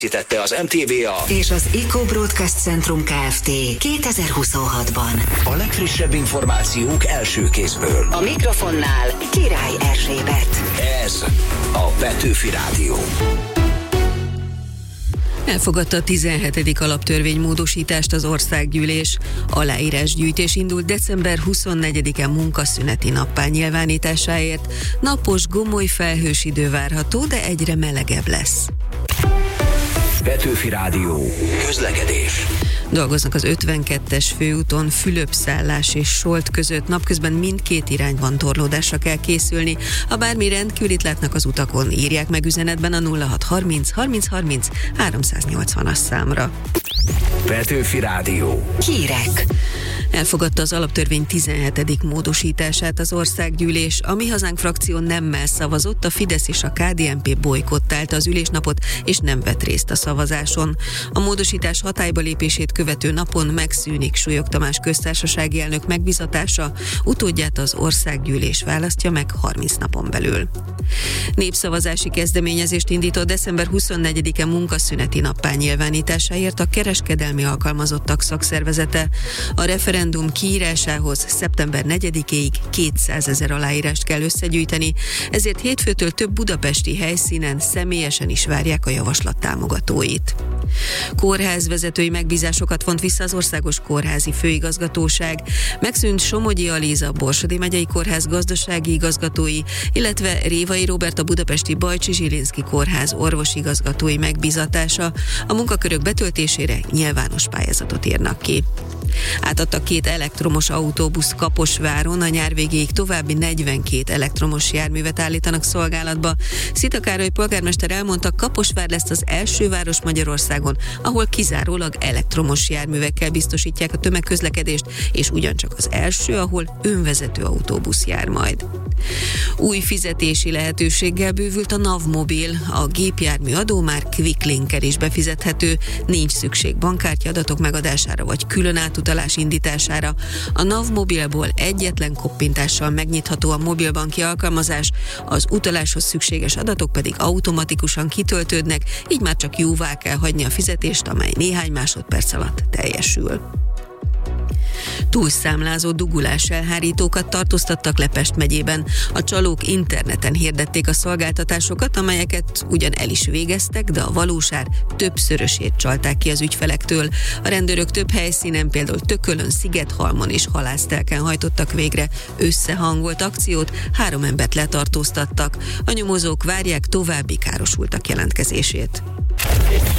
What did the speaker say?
Tette az MTVA és az Eco Broadcast Centrum Kft. 2026-ban. A legfrissebb információk első kézből. A mikrofonnál Király Erzsébet. Ez a Petőfi Rádió. Elfogadta a 17. alaptörvénymódosítást az országgyűlés. Aláírásgyűjtés indult december 24-en munkaszüneti nappá nyilvánításáért. Napos, gomoly felhős idő várható, de egyre melegebb lesz. Petőfi Rádió. Közlekedés. Dolgoznak az 52-es főúton Fülöp-Szállás és Solt között. Napközben mindkét irányban torlódásra kell készülni. Ha bármi rendkívülit látnak az utakon, írják meg üzenetben a 0630 30 30 380-as számra. Petőfi Rádió. Hírek. Elfogadta az alaptörvény 17. módosítását az országgyűlés. A Mi Hazánk frakció nemmel szavazott, a Fidesz és a KDNP bojkottálta az ülésnapot, és nem vett részt a szavazáson. A módosítás hatályba lépését követő napon megszűnik Súlyog Tamás köztársasági elnök megbízatása, utódját az országgyűlés választja meg 30 napon belül. Népszavazási kezdeményezést indított december 24-e munkaszüneti nappá nyilvánításáért a kereskedelmi alkalmazottak szakszervezete. A referendum kiírásához szeptember 4-éig 200 000 aláírást kell összegyűjteni, ezért hétfőtől több budapesti helyszínen személyesen is várják a javaslat támogatóit. Kórházvezetői megbízásokat vont vissza az Országos Kórházi Főigazgatóság. Megszűnt Somogyi Alíza Borsodi megyei kórház gazdasági igazgatói, illetve Révai Róbert a budapesti Bajcsi Zsilinszky kórház orvosigazgatói megbízatása. A munkakörök betöltésére nyilvános pályázatot írnak ki. Átadtak 2 elektromos autóbusz Kaposváron, a nyár végéig további 42 elektromos járművet állítanak szolgálatba. Szita Károly polgármester elmondta, Kaposvár lesz az első város Magyarországon, ahol kizárólag elektromos járművekkel biztosítják a tömegközlekedést, és ugyancsak az első, ahol önvezető autóbusz jár majd. Új fizetési lehetőséggel bővült a NAV Mobil, a gépjármű adó már Quicklinken is befizethető, nincs szükség bankkártya adatok megadására vagy külön átutalás indítására. A NAV Mobilból egyetlen koppintással megnyitható a mobilbanki alkalmazás, az utaláshoz szükséges adatok pedig automatikusan kitöltődnek, így már csak jóvá kell hagyni a fizetést, amely néhány másodperc alatt teljesül. Túlszámlázó dugulás elhárítókat tartóztattak le Pest megyében. A csalók interneten hirdették a szolgáltatásokat, amelyeket ugyan el is végeztek, de a valós ár többszörösét csalták ki az ügyfelektől. A rendőrök több helyszínen, például Tökölön, Szigethalmon és Halásztelken hajtottak végre összehangolt akciót, 3 embert letartóztattak. A nyomozók várják további károsultak jelentkezését.